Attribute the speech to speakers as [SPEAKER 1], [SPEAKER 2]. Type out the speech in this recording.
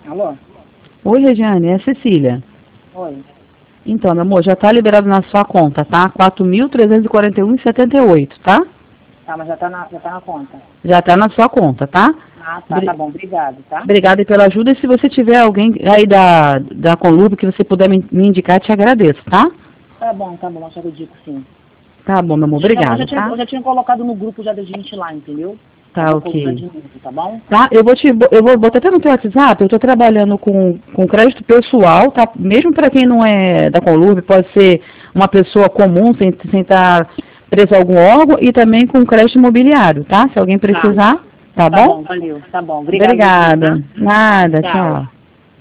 [SPEAKER 1] Alô?
[SPEAKER 2] Oi, Regiane, é a Cecília.
[SPEAKER 1] Oi.
[SPEAKER 2] Então, meu amor, já está liberado na sua conta, tá? 4.341,78, tá?
[SPEAKER 1] Tá, mas já tá na conta.
[SPEAKER 2] Já está na sua conta, tá?
[SPEAKER 1] Ah, tá bom, obrigado, tá?
[SPEAKER 2] Obrigada pela ajuda. E se você tiver alguém aí da Conlube que você puder me indicar, te agradeço, tá?
[SPEAKER 1] Tá bom, eu já digo sim.
[SPEAKER 2] Tá bom, meu amor, obrigada, tá?
[SPEAKER 1] Eu já tinha colocado no grupo já da gente lá, entendeu?
[SPEAKER 2] Tá, ok.
[SPEAKER 1] Tá bom?
[SPEAKER 2] Tá, eu vou botar até no teu WhatsApp, eu tô trabalhando com crédito pessoal, tá? Mesmo para quem não é da Conlube, pode ser uma pessoa comum, sem estar preso a algum órgão, e também com crédito imobiliário, tá? Se alguém precisar, tá bom?
[SPEAKER 1] Tá bom, valeu, tá bom. Obrigada.
[SPEAKER 2] Obrigada. Nada,
[SPEAKER 1] Tchau.
[SPEAKER 2] tchau.